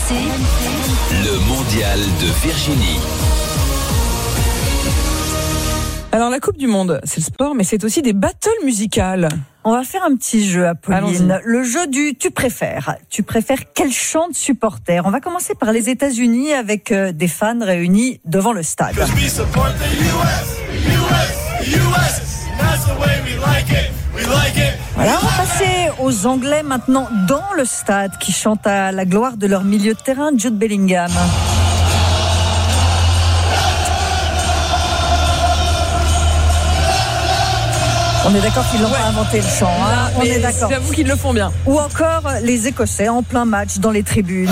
le mondial de Virginie. Alors la Coupe du Monde, c'est le sport, mais c'est aussi des battles musicales. On va faire un petit jeu, Apolline. Allons-y. Le jeu du tu préfères. Tu préfères quel chant de supporter? On va commencer par les États-Unis avec des fans réunis devant le stade. Voilà, on va passer aux Anglais maintenant dans le stade qui chantent à la gloire de leur milieu de terrain, Jude Bellingham. On est d'accord qu'ils n'ont pas inventé le chant, hein. On est d'accord. J'avoue qu'ils le font bien. Ou encore les Écossais en plein match dans les tribunes.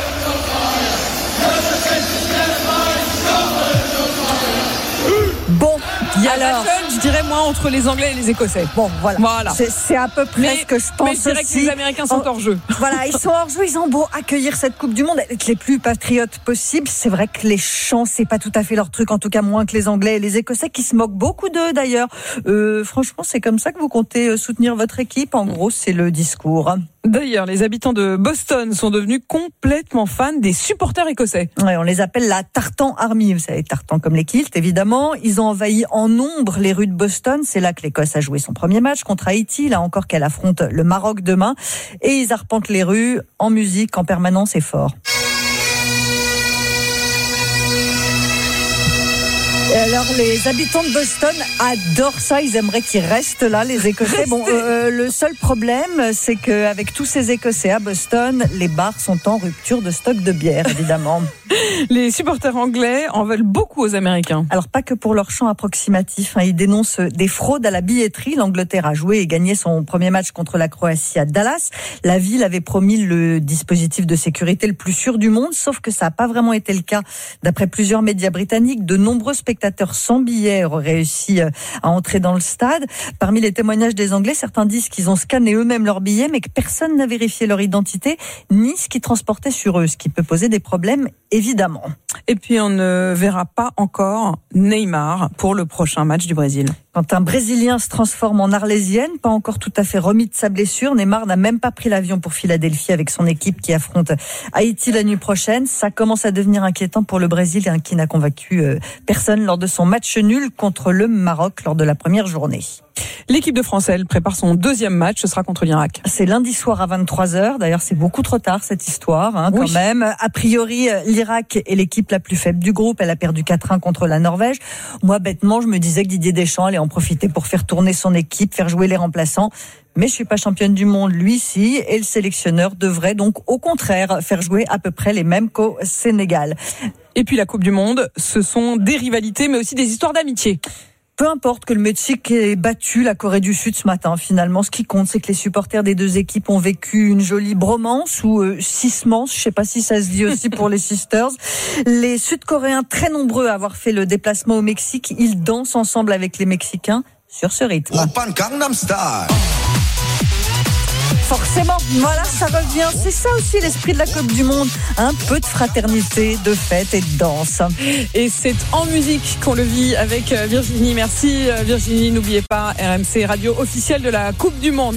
Bon, Il y a alors, battle, je dirais moi, entre les Anglais et les Écossais. bon, voilà. Voilà. C'est à peu près ce que je pense Mais je dirais aussi. que les Américains sont hors jeu. Voilà, ils sont hors jeu, ils ont beau accueillir cette Coupe du Monde, être les plus patriotes possibles. C'est vrai que les chants, c'est pas tout à fait leur truc, en tout cas moins que les Anglais et les Écossais qui se moquent beaucoup d'eux d'ailleurs. Franchement, c'est comme ça que vous comptez soutenir votre équipe. En gros, c'est le discours. D'ailleurs, les habitants de Boston sont devenus complètement fans des supporters écossais. Ouais, on les appelle la Tartan Army. Vous savez, Tartan comme les kilts, évidemment. Ils ont envahi en nombre les rues de Boston. C'est là que l'Écosse a joué son premier match contre Haïti. Là encore qu'elle affronte le Maroc demain. Et ils arpentent les rues en musique, en permanence et fort. Et alors, les habitants de Boston adorent ça. Ils aimeraient qu'ils restent là, les Écossais. Bon, le seul problème, c'est qu'avec tous ces Écossais à Boston, les bars sont en rupture de stock de bière, évidemment. Les supporters anglais en veulent beaucoup aux Américains. Alors, pas que pour leur chant approximatif. Ils dénoncent des fraudes à la billetterie. L'Angleterre a joué et gagné son premier match contre la Croatie à Dallas. La ville avait promis le dispositif de sécurité le plus sûr du monde, sauf que ça n'a pas vraiment été le cas. D'après plusieurs médias britanniques, de nombreux spectateurs sans billets auraient réussi à entrer dans le stade. Parmi les témoignages des Anglais, certains disent qu'ils ont scanné eux-mêmes leurs billets, mais que personne n'a vérifié leur identité, ni ce qu'ils transportaient sur eux, ce qui peut poser des problèmes, évidemment. Et puis, on ne verra pas encore Neymar pour le prochain match du Brésil. Quand un Brésilien se transforme en Arlésienne, pas encore tout à fait remis de sa blessure, Neymar n'a même pas pris l'avion pour Philadelphie avec son équipe qui affronte Haïti la nuit prochaine. Ça commence à devenir inquiétant pour le Brésil, qui n'a convaincu personne lors de son match nul contre le Maroc lors de la première journée. L'équipe de France, elle, prépare son deuxième match, ce sera contre l'Irak. C'est lundi soir à 23h. D'ailleurs, c'est beaucoup trop tard, cette histoire, quand Oui. même. A priori, l'Irak est l'équipe la plus faible du groupe. Elle a perdu 4-1 contre la Norvège. Moi, bêtement, je me disais que Didier Deschamps allait en profiter pour faire tourner son équipe, faire jouer les remplaçants. Mais je suis pas championne du monde, lui, si. Et le sélectionneur devrait donc, au contraire, faire jouer à peu près les mêmes qu'au Sénégal. Et puis la Coupe du Monde, ce sont des rivalités, mais aussi des histoires d'amitié. Peu importe que le Mexique ait battu la Corée du Sud ce matin, finalement, ce qui compte, c'est que les supporters des deux équipes ont vécu une jolie bromance ou sismance, je sais pas si ça se dit aussi pour les Sisters. Les Sud-Coréens, très nombreux à avoir fait le déplacement au Mexique, ils dansent ensemble avec les Mexicains sur ce rythme. Oppan Gangnam Style. Forcément, voilà, ça revient. C'est ça aussi l'esprit de la Coupe du Monde. Un peu de fraternité, de fête et de danse. Et c'est en musique qu'on le vit avec Virginie. Merci Virginie, n'oubliez pas, RMC, radio officielle de la Coupe du Monde.